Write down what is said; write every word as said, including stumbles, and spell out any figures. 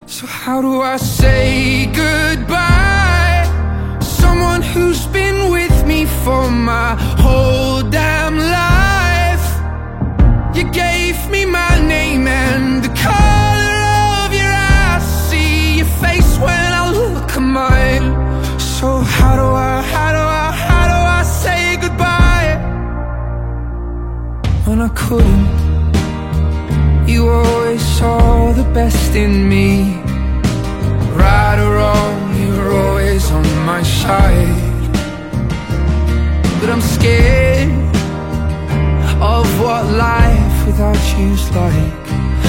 So how do I say goodbye? Someone who's been with me for my whole damn life. You gave me my name and the color of your eyes. See your face when I look at mine. So how do I, how do I, how do I say goodbye when I couldn't? You always saw the best in me. Right or wrong, you were always on my side. But I'm scared of what life without you's like.